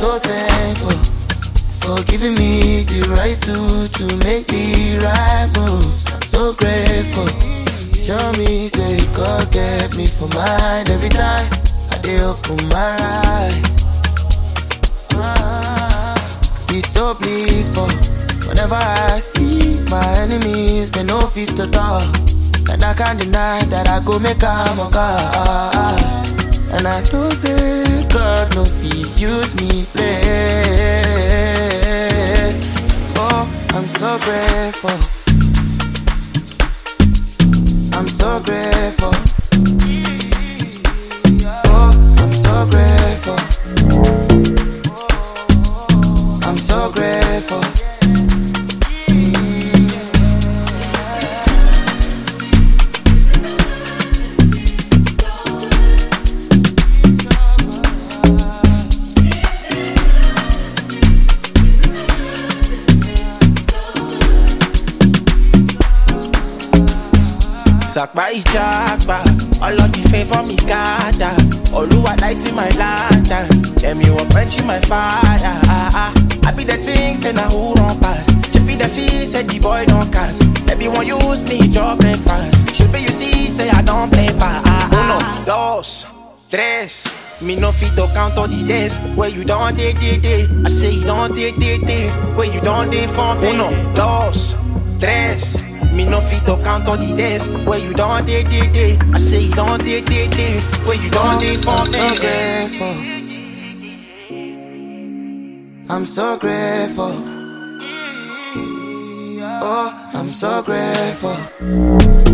so thankful for giving me the right to make the right moves. I'm so grateful. Show me, say God get me for mine every time I dey open my eyes. He's so blissful. Whenever I see my enemies, they know fit to talk. And I can't deny that I go make am a God. And I know say God no fit use me play. Oh, I'm so grateful. I'm so grateful. Oh, I'm so grateful. I'm so grateful. Sakba Ijakba, all of the favor me gather. Oluwa light in my lantern, let me walk quenching my fire. I be the things and who don't pass. Should be the fee, said the boy don't cast. Everyone use me, job breakfast. Should be you see, say I don't play pa. Uno, dos, tres. Me no fit to count all the days where you don't day. I say you don't day. Where you don't day for me. Uno, dos, tres. Me no fit to count all the days where you don't day. I say you don't day. Where you don't day for me. I'm so grateful. Oh, I'm so grateful.